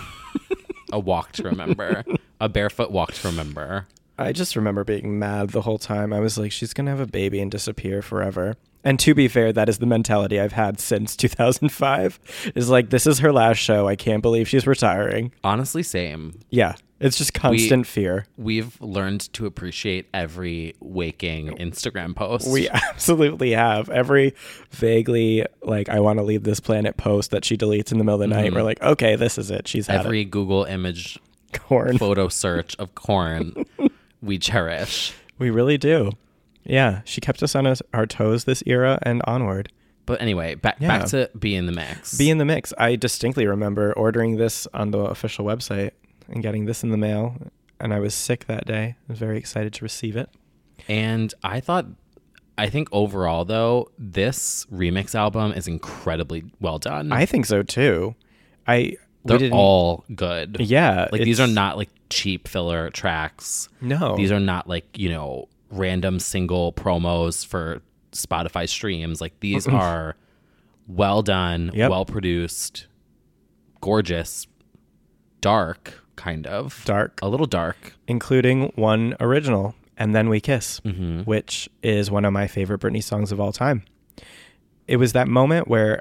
A walk to remember. A barefoot walk to remember. I just remember being mad the whole time. I was like, she's going to have a baby and disappear forever. And to be fair, that is the mentality I've had since two thousand five. Is like, this is her last show. I can't believe she's retiring. Honestly, same. Yeah. It's just constant We- fear. We've learned to appreciate every waking Instagram post. We absolutely have. Every vaguely, like, I want to leave this planet post that she deletes in the middle of the night. Mhm. We're like, okay, this is it. She's had Every it. Google image Corn. photo search of corn we cherish. We really do. Yeah. She kept us on us, our toes this era and onward. But anyway, back Yeah. back to Be in the Mix. Be in the Mix. I distinctly remember ordering this on the official website and getting this in the mail. And I was sick that day. I was very excited to receive it. And I thought, I think overall though, this remix album is incredibly well done. I think so too. I we They're didn't- all good. Yeah, Like these are it's- not like cheap filler tracks. No. These are not like, you know, random single promos for Spotify streams. Like these Mm-mm. are well done, Yep. well produced, gorgeous, dark, kind of. Dark. A little dark. including one original, And Then We Kiss, Mm-hmm. which is one of my favorite Britney songs of all time. It was that moment where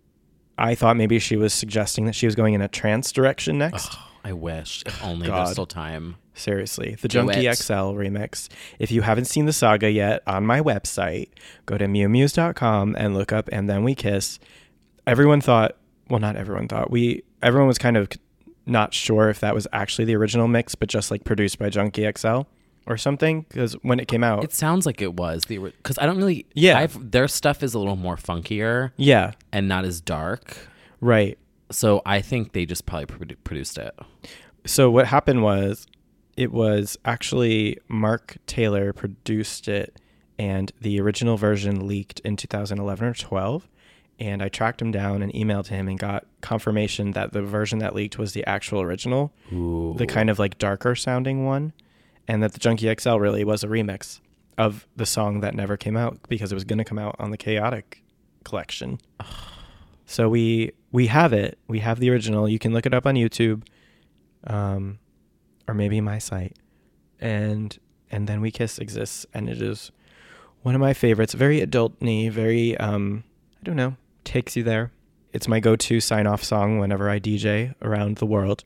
I thought maybe she was suggesting that she was going in a trance direction next. Oh, I wish. If only God. there's still time. Seriously. The Do Junkie it. X L remix. If you haven't seen the saga yet, on my website, go to mew mews dot com and look up And Then We Kiss. Everyone thought, well, not everyone thought, we, everyone was kind of not sure if that was actually the original mix, but just like produced by Junkie X L or something. Because when it came out, It sounds like it was the because I don't really. Yeah. I've, their stuff is a little more funkier. yeah, And not as dark. right. So I think they just probably produ- produced it. So what happened was it was actually Mark Taylor produced it, and the original version leaked in two thousand eleven or twelve. And I tracked him down and emailed him and got confirmation that the version that leaked was the actual original, Ooh. the kind of like darker sounding one, and that the Junkie X L really was a remix of the song that never came out because it was going to come out on the Chaotic collection. So we we have it. We have the original. You can look it up on YouTube, um, or maybe my site, and and Then We Kiss exists, and it is one of my favorites. Very adult-y, very um, I don't know, takes you there. It's my go-to sign-off song whenever I D J around the world.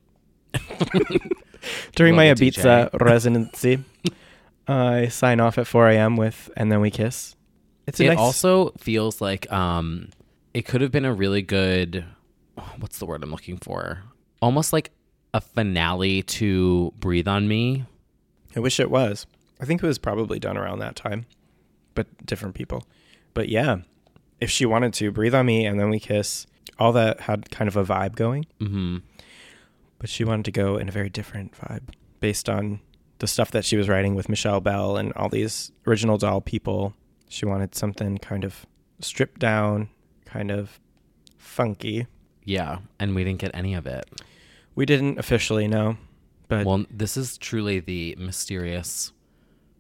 During my Love a D J. Ibiza residency, I sign off at four a.m. with And Then We Kiss. It's a It nice, also feels like um, it could have been a really good. What's the word I'm looking for? Almost like a finale to Breathe on Me. I wish it was. I think it was probably done around that time, but different people. But yeah, if she wanted to, Breathe on Me, And Then We Kiss, all that had kind of a vibe going. Mm-hmm. But she wanted to go in a very different vibe based on the stuff that she was writing with Michelle Bell and all these original doll people. She wanted something kind of stripped down, kind of funky. Yeah, and we didn't get any of it. We didn't officially know, but Well, this is truly the mysterious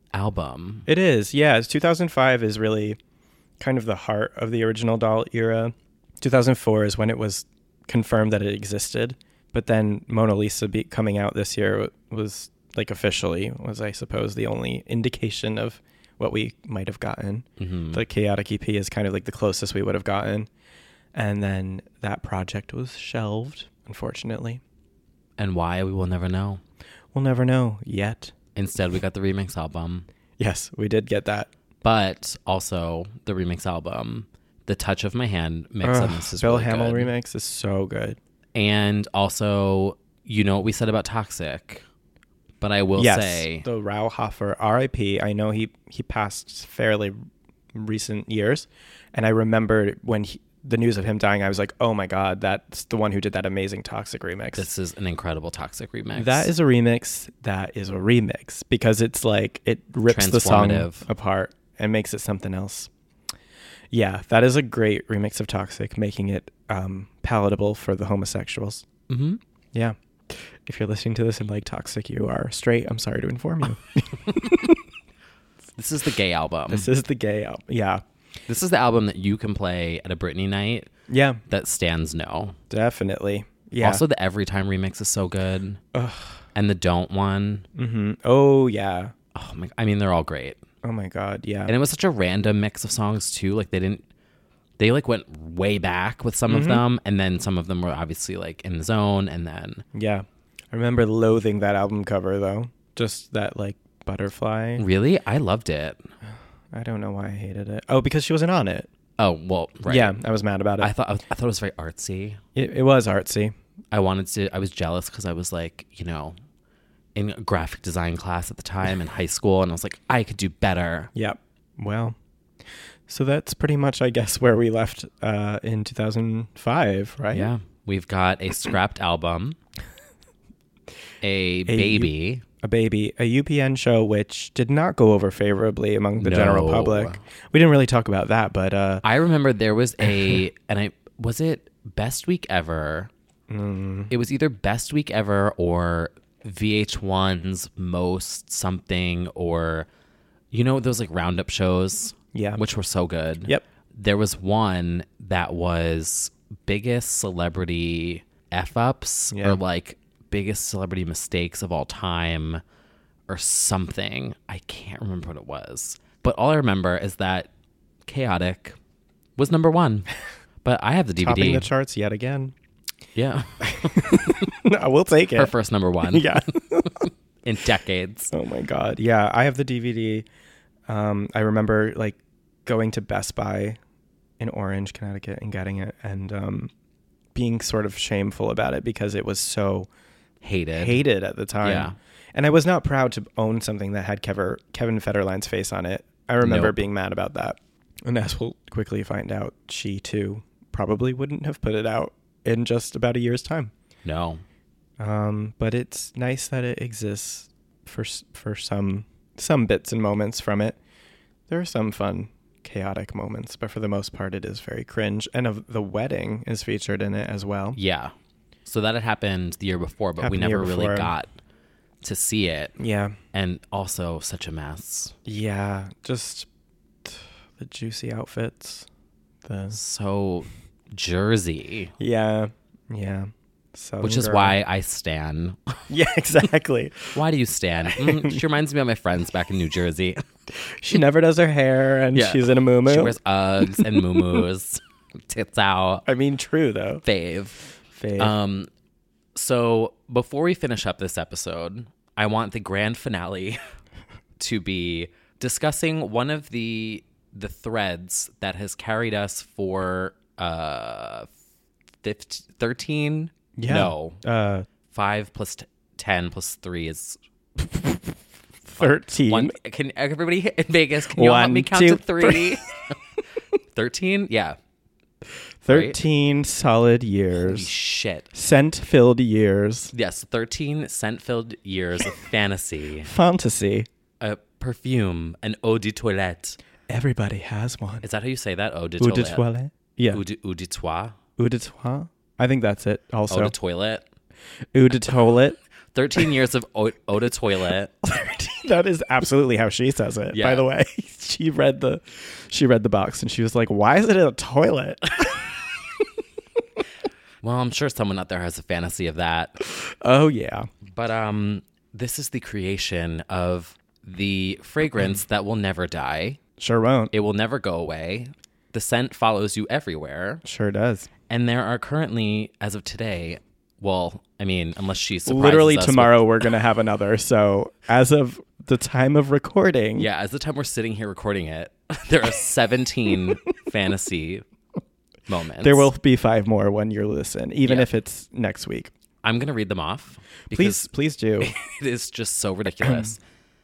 album. It is, yeah. two thousand five is really kind of the heart of the original doll era. two thousand four is when it was confirmed that it existed. But then Mona Lisa be coming out this year was like officially was, I suppose, the only indication of what we might have gotten. Mm-hmm. The Chaotic E P is kind of like the closest we would have gotten. And then that project was shelved, unfortunately. And why, we will never know. We'll never know yet. Instead, we got the remix album. Yes, we did get that. But also the remix album, the Touch of My Hand mix Ugh, on this is Bill really Hamill good. remix is so good. And also, you know what we said about Toxic, but I will yes, say the Rauhofer R I P. I know he he passed fairly recent years, and I remember when he, the news of him dying, I was like, oh my god, that's the one who did that amazing Toxic remix. This is an incredible Toxic remix. That is a remix. That is a remix because it's like it rips the song apart and makes it something else. Yeah, that is a great remix of Toxic, making it um, palatable for the homosexuals. Mm-hmm. Yeah. If you're listening to this and like Toxic, you are straight. I'm sorry to inform you. This is the gay album. This is the gay album. Yeah. This is the album that you can play at a Britney night. Yeah. That stands no. Definitely. Yeah. Also, the Every Time remix is so good. Ugh. And the Don't one. Mm-hmm. Oh, yeah. Oh my! I mean, they're all great. Oh my god, yeah. And it was such a random mix of songs too. Like they didn't, they like went way back with some mm-hmm. of them, and then some of them were obviously like in the zone, and then yeah. I remember loathing that album cover though. Just that like butterfly. Really, I loved it. I don't know why I hated it. Oh, because she wasn't on it. Oh well, right. Yeah, I was mad about it. I thought I thought it was very artsy. It, it was artsy. I wanted to. I was jealous because I was like, you know, in a graphic design class at the time in high school, and I was like, I could do better. Yep. Well, so that's pretty much, I guess, where we left uh, in two thousand five, right? Yeah. We've got a scrapped album, a, a baby, a baby, a U P N show which did not go over favorably among the no. general public. We didn't really talk about that, but uh, I remember there was a, and I was it Best Week Ever. Mm. It was either Best Week Ever or V H one's Most Something, or you know those like roundup shows, yeah, which were so good. Yep. There was one that was biggest celebrity f ups yeah. or like biggest celebrity mistakes of all time or something. I can't remember what it was, but all I remember is that Chaotic was number one. But I have the D V D. Topping the charts yet again. Yeah. No, we'll take it. Her first number one. Yeah. In decades. Oh my God. Yeah. I have the D V D. Um, I remember like going to Best Buy in Orange, Connecticut and getting it and um, being sort of shameful about it because it was so hated, hated at the time. Yeah. And I was not proud to own something that had Kever, Kevin Federline's face on it. I remember nope. being mad about that. And as we'll quickly find out, she too probably wouldn't have put it out in just about a year's time. No. Um, but it's nice that it exists for for some some bits and moments from it. There are some fun, chaotic moments, but for the most part, it is very cringe. And of the wedding is featured in it as well. Yeah. So that had happened the year before, but happened we never really before. got to see it. Yeah. And also such a mess. Yeah. Just the juicy outfits. The so Jersey. Yeah. Yeah. So Which is girl. why I stan. Yeah, exactly. Why do you stan? Mm, she reminds me of my friends back in New Jersey. She never does her hair and yeah. she's in a muumuu. She wears Uggs and muumuus. Tits out. I mean, true though. Fave. Fave. Um, so before we finish up this episode, I want the grand finale to be discussing one of the the threads that has carried us for uh fifteen, thirteen Yeah. No. Uh, Five plus t- ten plus three is thirteen. One, can everybody in Vegas? Can you One, help me count two, to three? Thirteen. Yeah. Thirteen right? solid years. Holy shit. Scent-filled years. Yes, thirteen scent-filled years of fantasy. Fantasy. A perfume, an eau de toilette. Everybody has one. Is that how you say that? Eau de toilette. Eau de toilette. Yeah. Eau de, eau de toi. Eau de toi. I think that's it. Also. Eau de toilette. Eau de toilette. Thirteen years of eau, eau de toilette. Thirteen That is absolutely how she says it. Yeah. By the way, she read the she read the box and she was like, "Why is it in a toilet?" Well, I'm sure someone out there has a fantasy of that. Oh yeah. But um, this is the creation of the fragrance that will never die. Sure won't. It will never go away. The scent follows you everywhere. Sure does. And there are currently, as of today, well, I mean, unless she surprises Literally us tomorrow with- we're gonna have another. So as of the time of recording, yeah, as the time we're sitting here recording it, there are seventeen fantasy moments. there will be five more when you listen, even Yeah. if it's next week. I'm going to read them off. Please, please do. It is just so ridiculous.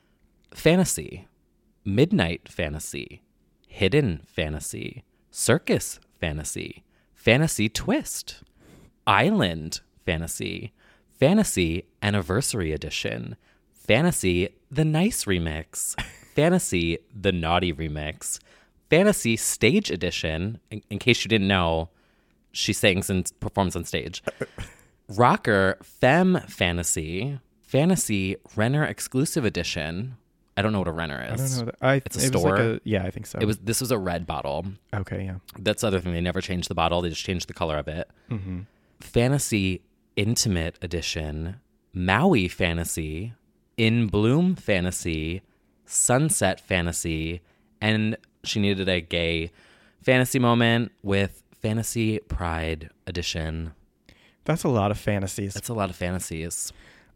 Fantasy, midnight fantasy, hidden fantasy, circus fantasy, fantasy twist, island fantasy, fantasy anniversary edition, fantasy the nice remix, fantasy the naughty remix, fantasy stage edition. In, in case you didn't know, she sings and performs on stage. Rocker Femme Fantasy, Fantasy Renner Exclusive Edition. I don't know what a Renner is. I don't know. That. I, It's a it was store. like a, yeah, I think so. It was. This was a red bottle. okay. Yeah. That's the other thing. They never changed the bottle. They just changed the color of it. Mm-hmm. Fantasy Intimate Edition, Maui Fantasy, In Bloom Fantasy, Sunset Fantasy, and she needed a gay fantasy moment with Fantasy Pride Edition. That's a lot of fantasies. That's a lot of fantasies.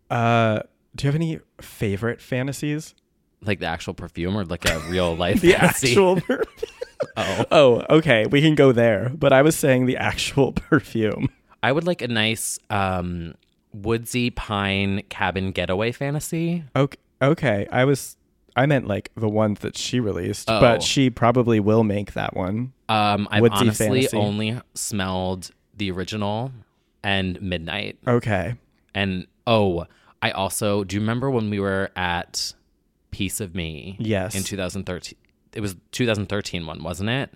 Uh, do you have any favorite fantasies? Like the actual perfume or like a real life The fantasy? actual perfume. Oh. Oh, okay. We can go there. But I was saying the actual perfume. I would like a nice um, woodsy pine cabin getaway fantasy. Okay. Okay. I was. I meant like the ones that she released, Oh. but she probably will make that one. Um, I've Woodsy honestly fantasy. only smelled the original and Midnight. Okay. And oh, I also, do you remember when we were at Piece of Me? Yes. In two thousand thirteen. It was two thousand thirteen one, wasn't it?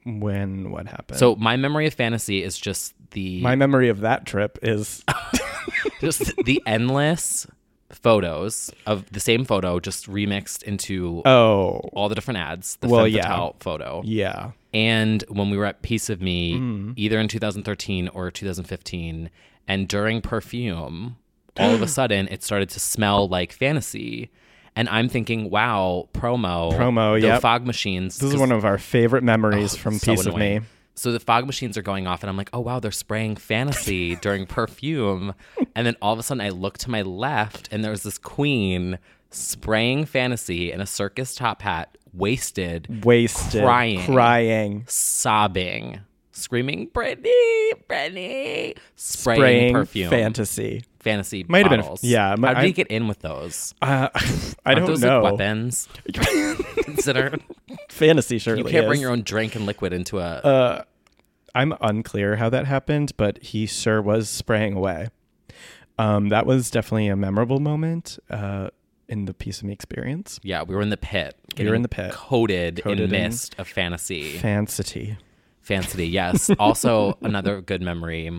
When what happened? So my memory of fantasy is just the my memory of that trip is just the endless photos of the same photo just remixed into oh all the different ads. The Well, Femme yeah. Fatale photo. yeah. And when we were at Piece of Me, Mm. either in two thousand thirteen or two thousand fifteen, and during Perfume, all of a sudden it started to smell like fantasy. And I'm thinking, wow, promo. Promo, the yep. fog machines. This is 'cause- one of our favorite memories Oh, from so Piece of Me. annoying. So the fog machines are going off, and I'm like, oh, wow, they're spraying fantasy during Perfume. And then all of a sudden, I look to my left, and there's this queen spraying fantasy in a circus top hat, wasted, Wasted. Crying. Crying. sobbing, screaming, Brittany, Brittany, spraying, Spraying perfume. fantasy. Fantasy Might have been- bottles. yeah, How did I- he get in with those? Uh, I Aren't don't those know. like weapons? Consider Fantasy surely you can't is. bring your own drink and liquid into a. Uh, I'm unclear how that happened, but he sure was spraying away. Um, that was definitely a memorable moment uh, in the Piece of Me experience. Yeah, we were in the pit. We were in the pit. Coated, Coated in in mist of fantasy. Fantasy. Fantasy, yes. Also, another good memory,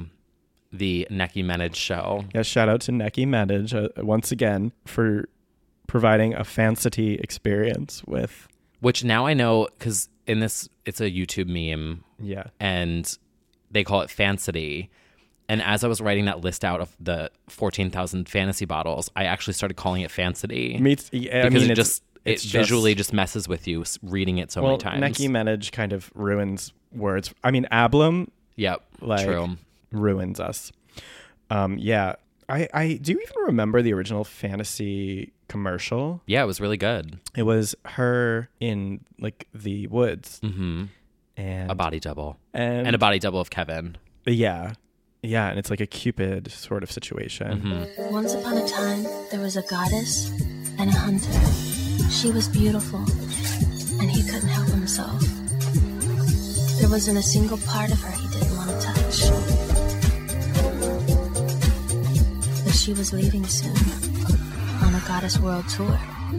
the Neki Menage show. Yeah, shout out to Neki Menage uh, once again for providing a fantasy experience with. Which now I know, because in this, it's a YouTube meme, Yeah. and they call it Fancity. And as I was writing that list out of the fourteen thousand fantasy bottles, I actually started calling it Fancity. Meets, I because mean, it it's, just it it's visually just messes with you s- reading it so well, many times. Neki Menage kind of ruins words. I mean, Ablum Yep, like true. ruins us. Um, yeah, I, I do you even remember the original fantasy commercial? Yeah, it was really good. It was her in like the woods hmm and A body double. and, And a body double of Kevin. yeah, yeah, and it's like a Cupid sort of situation. Mm-hmm. Once upon a time, there was a goddess and a hunter. She was beautiful, and he couldn't help himself. There wasn't a single part of her he didn't want to touch. But she was leaving soon, on a goddess world tour.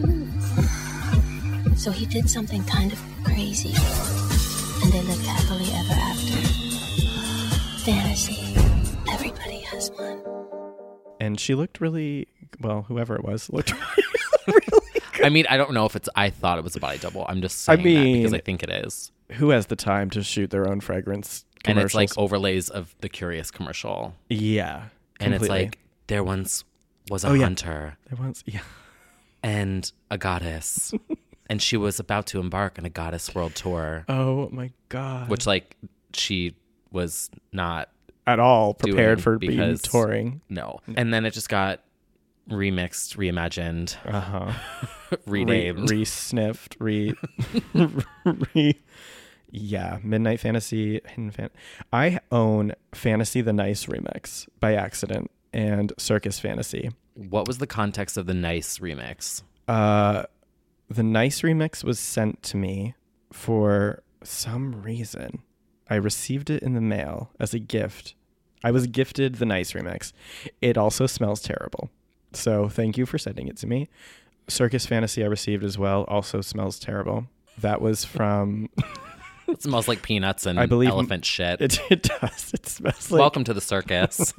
So he did something kind of crazy, and they lived happily ever after. Fantasy. Everybody has one. And she looked really well. Whoever it was looked really, really good. I mean, I don't know if it's, I thought it was a body double. I'm just saying I mean, that because I think it is. Who has the time to shoot their own fragrance And it's commercials? like overlays of the Curious commercial. Yeah. And it's completely. like, there once was a Oh, yeah. hunter There once, yeah. and a goddess. And she was about to embark on a goddess world tour. Oh my God. Which, like, she was not at all prepared doing for being because- touring. No. And then it just got remixed, reimagined, Uh-huh. renamed. Re, re-sniffed, re, re... Yeah, Midnight Fantasy. Hidden Fan- I own Fantasy the Nice remix by accident and Circus Fantasy. What was the context of the Nice remix? Uh, the Nice remix was sent to me for some reason. I received it in the mail as a gift. I was gifted the Nice remix. It also smells terrible. So thank you for sending it to me. Circus Fantasy I received as well. Also smells terrible. That was from... It smells like peanuts and I believe elephant shit. It, it does. It smells like... Welcome to the circus.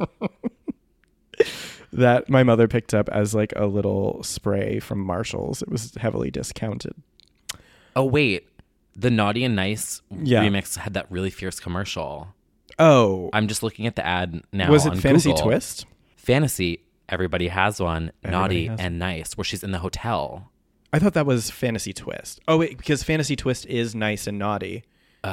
That my mother picked up as like a little spray from Marshall's. It was heavily discounted. Oh, wait. The Naughty and Nice Yeah. remix had that really fierce commercial. Oh. I'm just looking at the ad now. Was it on Fantasy Google. Twist? Fantasy, everybody has one. Everybody Naughty has and Nice, where she's in the hotel. I thought that was Fantasy Twist. Oh, wait, because Fantasy Twist is nice and naughty.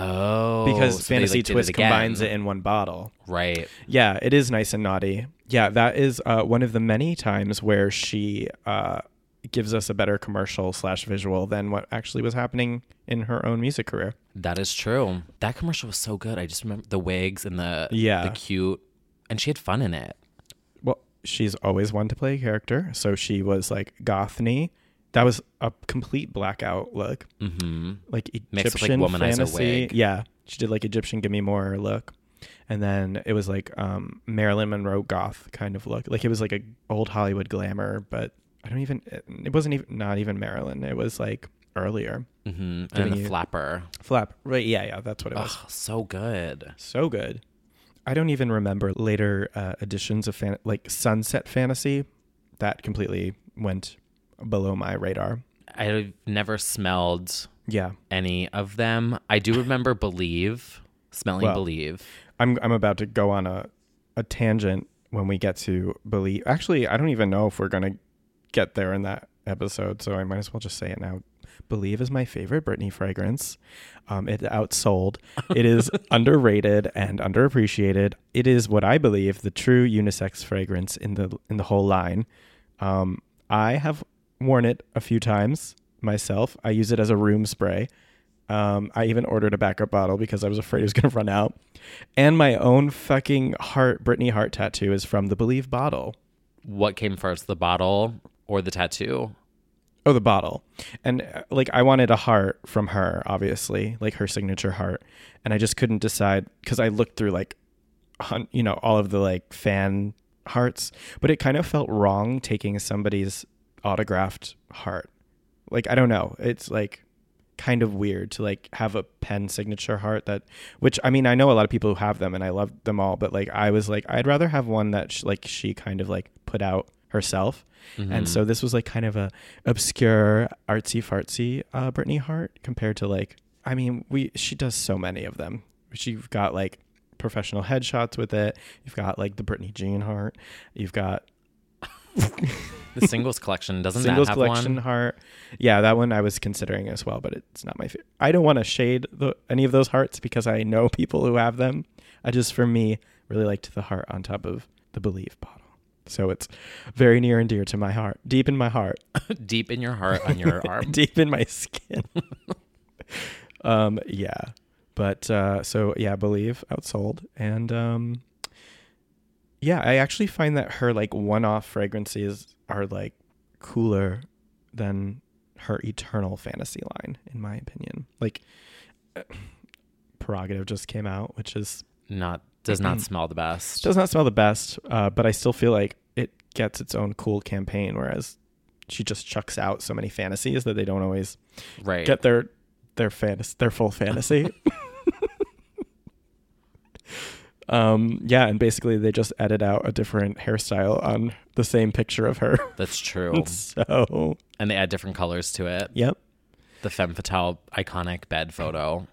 Oh. Because so they, Fantasy like, did Twist it again. combines it in one bottle. Right. Yeah, it is nice and naughty. Yeah, that is uh, one of the many times where she uh, gives us a better commercial slash visual than what actually was happening in her own music career. That is true. That commercial was so good. I just remember the wigs and the Yeah. the cute, and she had fun in it. Well, she's always one to play a character. So she was like Gothny. That was a complete blackout look. Mm-hmm. Like Mixed with, like, Egyptian womanizer fantasy. wig. Yeah. She did like Egyptian Give Me More look. And then it was like um, Marilyn Monroe goth kind of look. Like it was like a old Hollywood glamour, but I don't even, it wasn't even, not even Marilyn. It was like earlier. Mm-hmm. Giving And the you- flapper. Flap. Right. Yeah. Yeah. That's what it was. Oh, so good. So good. I don't even remember later uh, editions of fan- like Sunset Fantasy. That completely went below my radar. I've never smelled Yeah. any of them. I do remember Believe, smelling Well, Believe. I'm I'm about to go on a, a tangent when we get to Believe. Actually, I don't even know if we're going to get there in that episode, so I might as well just say it now. Believe is my favorite Britney fragrance. Um, it outsold. It is underrated and underappreciated. It is what I believe the true unisex fragrance in the in the whole line. Um, I have worn it a few times myself. I use it as a room spray. Um, I even ordered a backup bottle because I was afraid it was going to run out. And my own fucking heart, Britney heart tattoo is from the Believe bottle. What came first, the bottle or the tattoo? Oh, the bottle. And uh, like I wanted a heart from her, obviously, like her signature heart. And I just couldn't decide because I looked through like, hun- you know, all of the like fan hearts, but it kind of felt wrong taking somebody's autographed heart. Like, I don't know. It's like kind of weird to like have a pen signature heart that, which I mean, I know a lot of people who have them and I love them all, but like I was like, I'd rather have one that sh- like she kind of like put out herself. Mm-hmm. And so this was like kind of a obscure artsy fartsy uh, Britney heart compared to like, I mean, we, she does so many of them. She's got like professional headshots with it. You've got like the Britney Jean heart. You've got The singles collection, doesn't singles that have collection one? heart. Yeah, that one I was considering as well, but it's not my favorite. I don't want to shade the, any of those hearts because I know people who have them. I just, for me, really liked the heart on top of the Believe bottle. So it's very near and dear to my heart, deep in my heart. Deep in your heart on your arm. Deep in my skin. um, yeah. But uh, so, yeah, Believe outsold. And um, yeah, I actually find that her like one-off fragrances are like cooler than her eternal fantasy line, in my opinion. Like uh, Prerogative just came out, which is Not does not smell the best. does not smell the best, uh, but I still feel like it gets its own cool campaign, whereas she just chucks out so many fantasies that they don't always Right. get their their fantasy, their full fantasy. Um, yeah, and basically they just edit out a different hairstyle on the same picture of her. That's true. So, and they add different colors to it. Yep. The femme fatale iconic bed photo.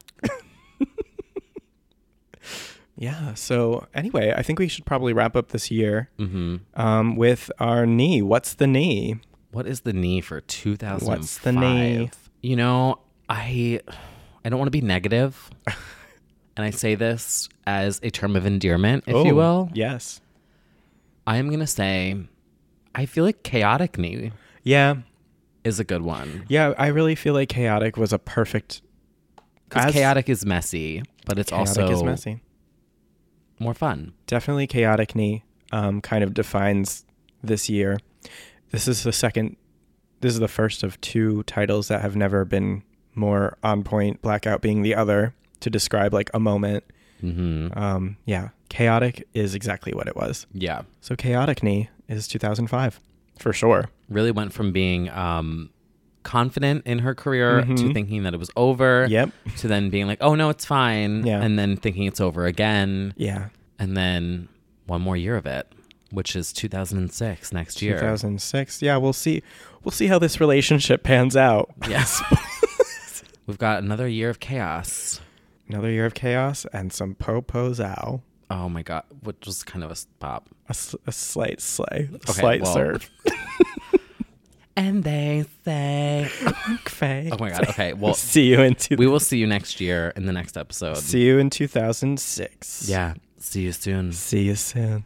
Yeah. So anyway, I think we should probably wrap up this year mm-hmm. um, with our knee. What's the knee? What is the knee for two thousand five? What's the knee? You know, I I don't want to be negative, and I say this as a term of endearment, if oh, you will. Yes. I am going to say, I feel like Chaotic Knee yeah. is a good one. Yeah, I really feel like Chaotic was a perfect... Because Chaotic is messy, but it's chaotic also... is messy. More fun. Definitely Chaotic Knee um, kind of defines this year. This is the second, this is the first of two titles that have never been more on point, Blackout being the other, to describe like a moment. Mm-hmm. Um, yeah, Chaotic is exactly what it was. Yeah. So Chaotic Knee is two thousand five, for sure. Really went from being um, confident in her career mm-hmm. to thinking that it was over. Yep. To then being like, oh no, it's fine. Yeah. And then thinking it's over again. Yeah. And then one more year of it, which is two thousand six next year. two thousand six. Yeah, we'll see. We'll see how this relationship pans out. Yes. We've got another year of chaos. Another year of chaos and some po-po-zow. Oh my God. Which was kind of a pop. A, a slight slay. A okay, slight well. serve. And they say, okay. Oh my God. Okay. Well, see you in two- we will see you next year in the next episode. See you in two thousand six. Yeah. See you soon. See you soon.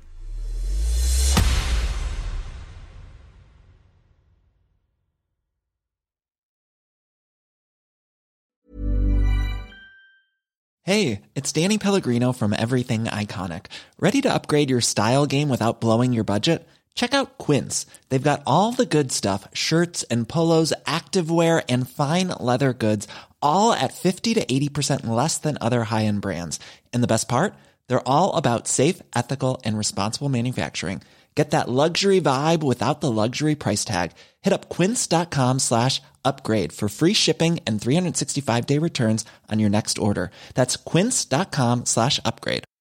Hey, it's Danny Pellegrino from Everything Iconic. Ready to upgrade your style game without blowing your budget? Check out Quince. They've got all the good stuff, shirts and polos, activewear, and fine leather goods, all at fifty to eighty percent less than other high-end brands. And the best part? They're all about safe, ethical, and responsible manufacturing. Get that luxury vibe without the luxury price tag. Hit up quince.com slash upgrade for free shipping and three sixty-five day returns on your next order. That's quince.com slash upgrade.